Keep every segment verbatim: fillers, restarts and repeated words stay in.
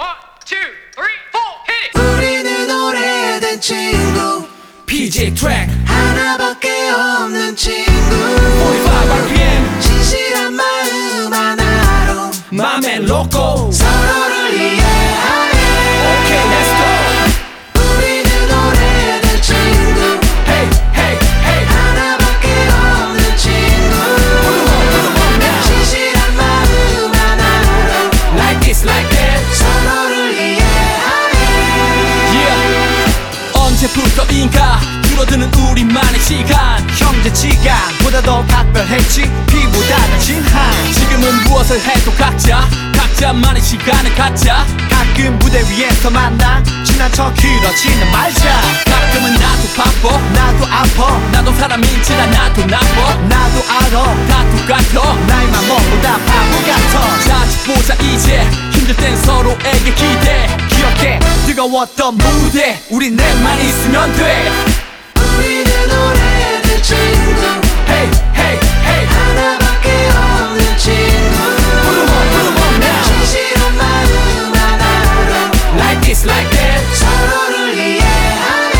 One, two, three, four, hit it! 우리는 오래된 친구 피제이 트랙 하나밖에 없는 친구 오십오 알피엠 진실한 마음 하나로 맘엔 로꼬 서로를 이해하네 오케이 렛츠 고 우리는 오래된 친구 헤이 헤이 헤이 하나밖에 없는 친구 진실한 마음 하나로 Like this like that 서로를 이해하네 yeah. 언제부터인가 줄어드는 우리만의 시간 형제지간보다 더 각별했지 피보다 더 진한 지금은 무엇을 해도 각자 각자만의 시간을 갖자 가끔 무대 위에서 만나 지난 척 길어지는 말자 가끔은 나도 바빠 나도 아파 나도 사람인지라 나도 나빠 나도 알아 다 똑같아 나이만 먹고 다 바보 같아 자주 보자 이제 힘들 땐 서로에게 기대 기억해 뜨거웠던 무대 우린 내만 있으면 돼 우리는 오래된 친구 Hey hey hey 하나밖에 없는 친구 Put 'em on put 'em on now 진실한 마음 하나로 Like this like that 서로를 이해하네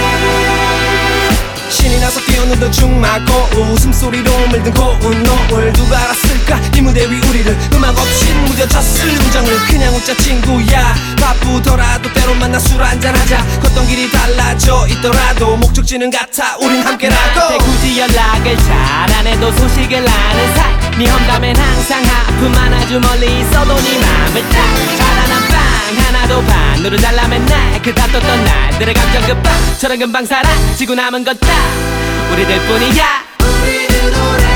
신이 나서 뛰어누던 충마고 웃음소리로 물든 고운 노을 누가 알았을까 이 무대 위 우리를 음악 없이 무뎌졌을 우정을 그냥 웃자 친구야 바쁘더라도 때론 만나 술 한잔하자 걷던 길이 달라져 있더라도 목적지는 같아 우린 함께라고 나한테 굳이 연락을 잘 안 해도 소식을 아는 사이 네 험담엔 항상 하품 아주 멀리 있어도 네 맘을 딱 가난한 빵 하나도 반으로 잘라 맨날 그 다퉜던 날들의 감정 급박처럼 금방 사라지고 남은 건 딱 우리들 뿐이야 우리는 오래